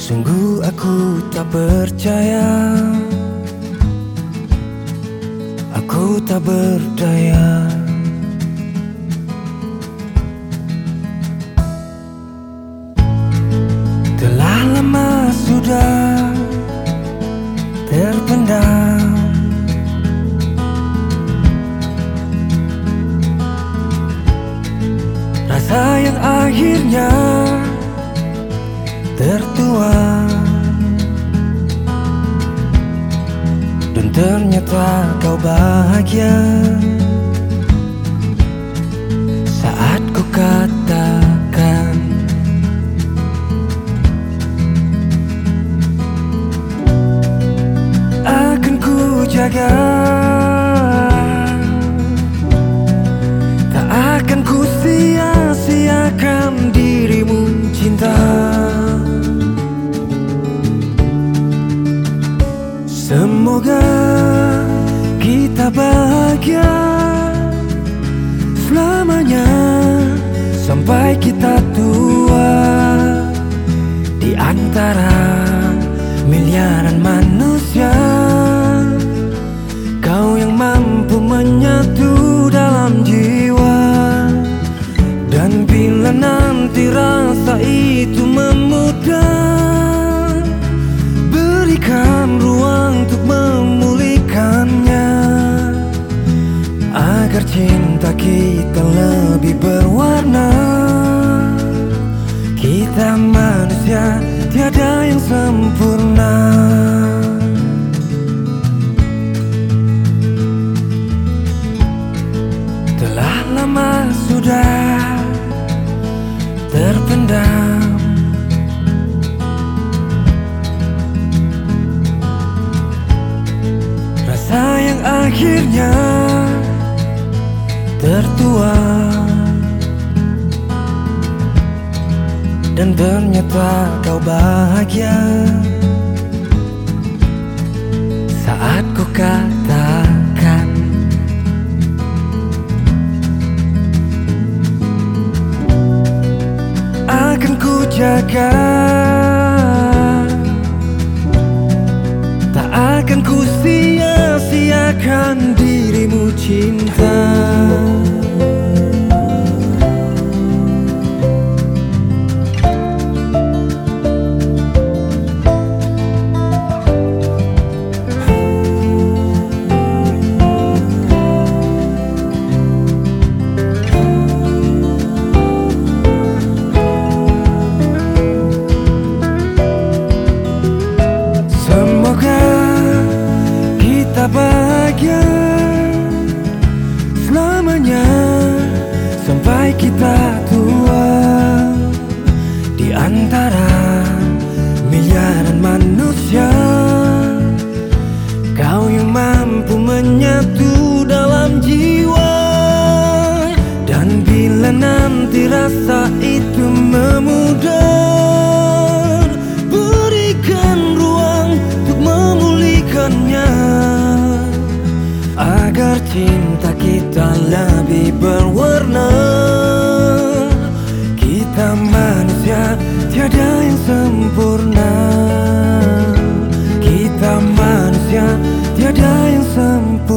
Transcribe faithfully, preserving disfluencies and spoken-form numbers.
Sungguh aku tak percaya, aku tak berdaya. Telah lama sudah terpendam, rasa yang akhirnya tertuang, dan ternyata kau bahagia saat ku katakan akan ku jaga, tak akan ku sia-siakan dirimu cinta. Semoga kita bahagia selamanya sampai kita tua, di antara miliaran manusia. Kau yang mampu menyatu dalam jiwa, dan bila nanti rasa itu memudar, berikan ruang untuk memulihkannya, agar cinta kita lebih berwarna. Kita manusia, tiada yang sempurna. Telah lama sudah terpendam, rasa yang akhirnya tertuang, dan ternyata kau bahagia saat ku katakan akan ku jaga, tak akan ku sia-siakan dirimu cinta. Bahagia selamanya sampai kita tua, di antara miliaran manusia. Kau yang mampu menyatu dalam jiwa, dan bila nanti rasa itu memudar, berikan ruang untuk memulihkannya, agar cinta kita lebih berwarna. Kita manusia, tiada yang sempurna. Kita manusia, tiada yang sempurna.